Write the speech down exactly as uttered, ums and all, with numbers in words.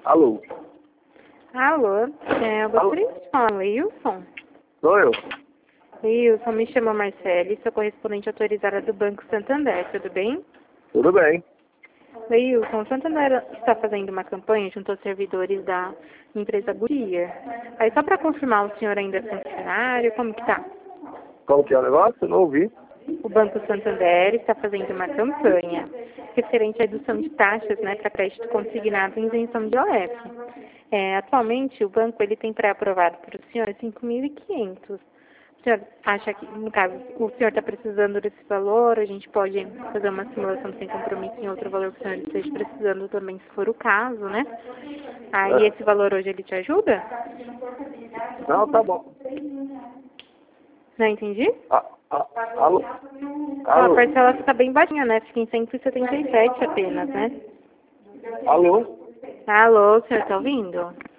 Alô? Alô, é, eu gostaria Alô? de falar com o Wilson. Sou eu. Wilson, me chama Marcele, sou correspondente autorizada do Banco Santander, tudo bem? Tudo bem. Wilson, o Santander está fazendo uma campanha junto aos servidores da empresa Goodyear. Aí só para confirmar, o senhor ainda é funcionário, como que tá? Como que é o negócio? Eu não ouvi. O Banco Santander está fazendo uma campanha referente à redução de taxas, né, para crédito consignado em isenção de O F. É, atualmente, o banco ele tem pré-aprovado para o senhor cinco mil e quinhentos. O senhor acha que, no caso, o senhor está precisando desse valor? A gente pode fazer uma simulação sem compromisso em outro valor que o senhor esteja precisando também, se for o caso, né? Aí, É. esse valor hoje ele te ajuda? Não, tá bom. Não entendi? Ah, ah, alô? A Alô? parcela fica bem baixinha, né? Fica em cento e setenta e sete apenas, né? Alô? Alô, o senhor está ouvindo?